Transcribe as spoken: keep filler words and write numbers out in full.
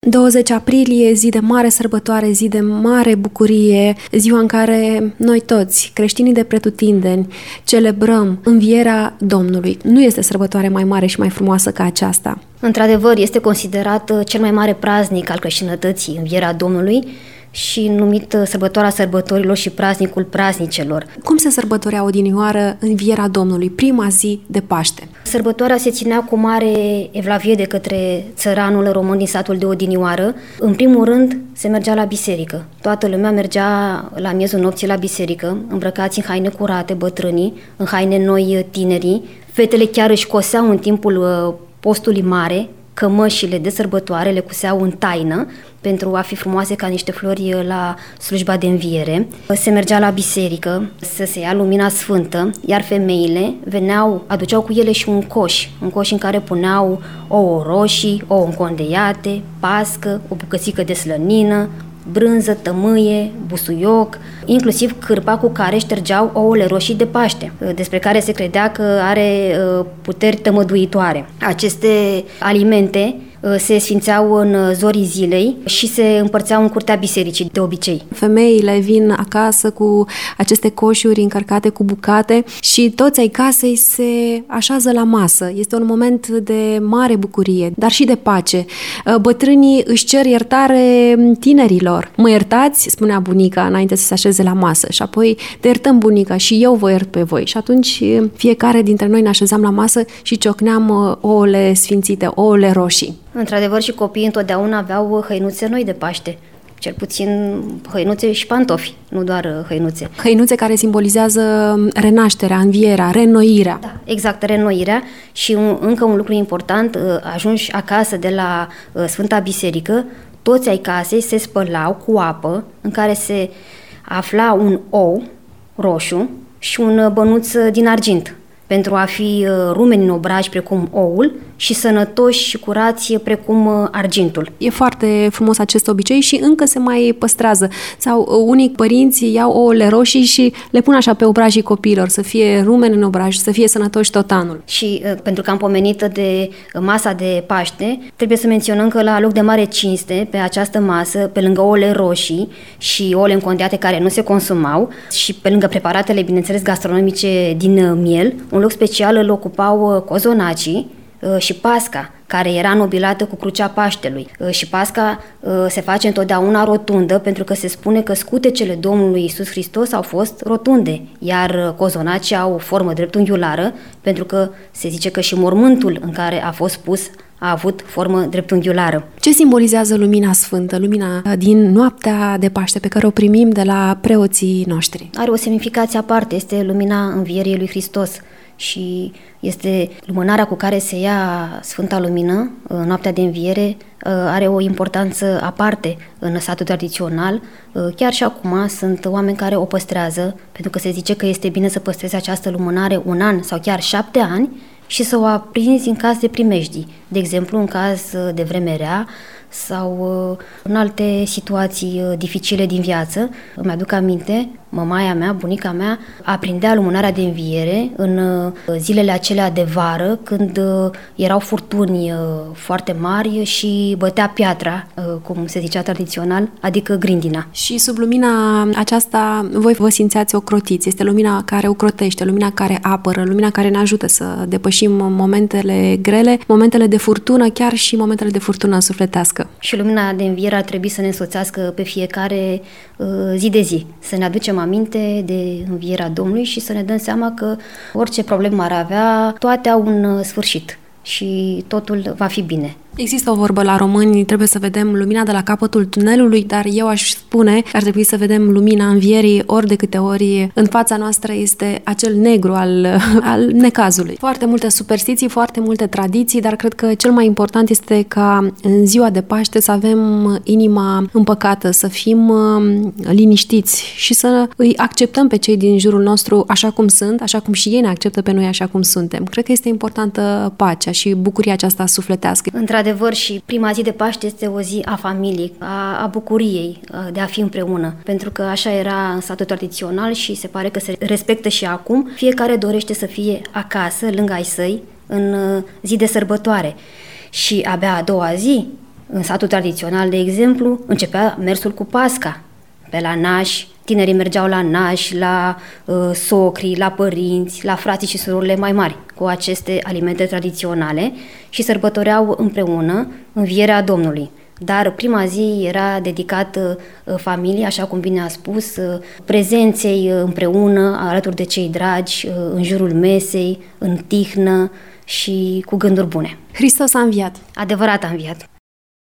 douăzeci aprilie, zi de mare sărbătoare, zi de mare bucurie, ziua în care noi toți, creștinii de pretutindeni, celebrăm învierea Domnului. Nu este sărbătoare mai mare și mai frumoasă ca aceasta. Într-adevăr, este considerat cel mai mare praznic al creștinătății, învierea Domnului, și numit sărbătoarea sărbătorilor și praznicul praznicelor. Cum se sărbătorea odinioară învierea Domnului, prima zi de Paște? Sărbătoarea se ținea cu mare evlavie de către țăranul român din satul de Odinioară. În primul rând, se mergea la biserică. Toată lumea mergea la miezul nopții la biserică, îmbrăcați în haine curate, bătrânii, în haine noi, tinerii. Fetele chiar își coseau în timpul postului mare, cămășile de sărbătoare le cuseau în taină pentru a fi frumoase ca niște flori la slujba de înviere. Se mergea la biserică să se ia lumina sfântă, iar femeile veneau, aduceau cu ele și un coș, un coș în care puneau ouă roșii, ouă încondeiate, pască, o bucățică de slănină, brânză, tămâie, busuioc, inclusiv cârpa cu care ștergeau ouăle roșii de Paște, despre care se credea că are puteri tămăduitoare. Aceste alimente se sfințeau în zorii zilei și se împărțeau în curtea bisericii, de obicei. Femeile vin acasă cu aceste coșuri încărcate cu bucate și toți ai casei se așează la masă. Este un moment de mare bucurie, dar și de pace. Bătrânii își cer iertare tinerilor. Mă iertați, spunea bunica înainte să se așeze la masă, și apoi te iertăm, bunica, și eu vă iert pe voi. Și atunci fiecare dintre noi ne așezam la masă și ciocneam ouăle sfințite, ouăle roșii. Într-adevăr, și copiii întotdeauna aveau hăinuțe noi de Paște. Cel puțin hăinuțe și pantofi, nu doar hăinuțe. Hăinuțe care simbolizează renașterea, învierea, reînnoirea. Da, exact, reînnoirea. Și un, încă un lucru important, ajungi acasă de la Sfânta Biserică, toți ai casei se spălau cu apă în care se afla un ou roșu și un bănuț din argint, pentru a fi rumeni în obraj precum oul și sănătoși și curați precum argintul. E foarte frumos acest obicei și încă se mai păstrează. Sau unii părinți iau ouăle roșii și le pun așa pe obrajii copiilor, să fie rumeni în obraj, să fie sănătoși tot anul. Și pentru că am pomenit de masa de Paște, trebuie să menționăm că la loc de mare cinste, pe această masă, pe lângă ouăle roșii și ouăle încondeate care nu se consumau și pe lângă preparatele, bineînțeles, gastronomice din miel, un loc special îl ocupau cozonacii și pasca, care era nobilată cu crucea Paștelui. Și pasca se face întotdeauna rotundă, pentru că se spune că scutecele Domnului Iisus Hristos au fost rotunde, iar cozonacii au formă dreptunghiulară, pentru că se zice că și mormântul în care a fost pus a avut formă dreptunghiulară. Ce simbolizează lumina sfântă, lumina din noaptea de Paște pe care o primim de la preoții noștri? Are o semnificație aparte, este lumina învierii lui Hristos și este lumânarea cu care se ia Sfânta Lumină, noaptea de înviere, are o importanță aparte în satul tradițional. Chiar și acum sunt oameni care o păstrează, pentru că se zice că este bine să păstrezi această lumânare un an sau chiar șapte ani și să o aprinzi în caz de primejdii, de exemplu în caz de vreme rea sau în alte situații dificile din viață. Îmi aduc aminte, mămaia mea, bunica mea, aprindea lumânarea de înviere în zilele acelea de vară, când erau furtuni foarte mari și bătea piatra, cum se zicea tradițional, adică grindina. Și sub lumina aceasta voi vă simțeați ocrotiți. Este lumina care ocrotește, lumina care apără, lumina care ne ajută să depășim momentele grele, momentele de furtună, chiar și momentele de furtună sufletească. Și lumina de înviere ar trebui să ne însoțească pe fiecare uh, zi de zi, să ne aducem aminte de învierea Domnului și să ne dăm seama că orice problemă ar avea, toate au un sfârșit și totul va fi bine. Există o vorbă la români, trebuie să vedem lumina de la capătul tunelului, dar eu aș spune că ar trebui să vedem lumina învierii ori de câte ori în fața noastră este acel negru al, al necazului. Foarte multe superstiții, foarte multe tradiții, dar cred că cel mai important este ca în ziua de Paște să avem inima împăcată, să fim liniștiți și să îi acceptăm pe cei din jurul nostru așa cum sunt, așa cum și ei ne acceptă pe noi așa cum suntem. Cred că este importantă pacea și bucuria aceasta sufletească. Adevăr, și prima zi de Paște este o zi a familiei, a, a bucuriei, a, de a fi împreună, pentru că așa era în satul tradițional și se pare că se respectă și acum. Fiecare dorește să fie acasă, lângă ai săi, în zi de sărbătoare. Și abia a doua zi În satul tradițional, de exemplu, începea mersul cu Pasca, pe la nași. Tinerii mergeau la nași, la uh, socri, la părinți, la frații și surorile mai mari cu aceste alimente tradiționale și sărbătoreau împreună învierea Domnului. Dar prima zi era dedicată uh, familiei, așa cum bine a spus, uh, prezenței uh, împreună, alături de cei dragi, uh, în jurul mesei, în tihnă și cu gânduri bune. Hristos a înviat. Adevărat a înviat.